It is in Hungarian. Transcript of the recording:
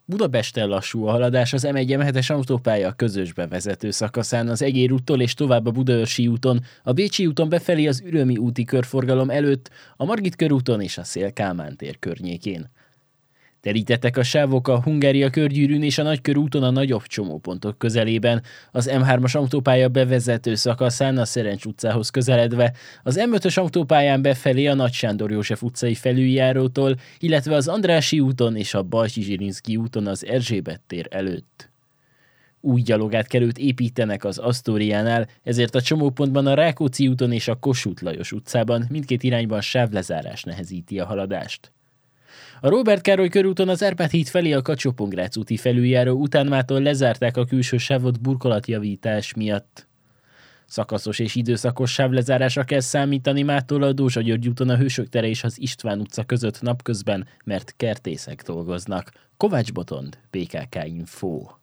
Budapesten lassú a haladás az M1-M7-es autópálya közös bevezető szakaszán az Egér úttól és tovább a Budaörsi úton, a Bécsi úton befelé az Ürömi úti körforgalom előtt, a Margit körúton és a Széll-Kálmán tér környékén. Terítettek a sávok a Hungária körgyűrűn és a Nagykörúton a nagyobb csomópontok közelében, az M3-as autópálya bevezető szakaszán a Szerencs utcához közeledve, az M5-ös autópályán befelé a Nagy Sándor József utcai felüljárótól, illetve az Andrássy úton és a Balázs-Zsirinszky úton az Erzsébet tér előtt. Új gyalogátkelőt építenek az Asztóriánál, ezért a csomópontban a Rákóczi úton és a Kossuth Lajos utcában mindkét irányban sávlezárás nehezíti a haladást. A Róbert Károly körúton az Árpád híd felé a Kacsó-Pongrác úti felüljáró után mától lezárták a külső sávot burkolatjavítás miatt. Szakaszos és időszakos sávlezárásra kell számítani mától a Dózsa György úton a Hősök tere és az István utca között napközben, mert kertészek dolgoznak. Kovács Botond, PKK Info.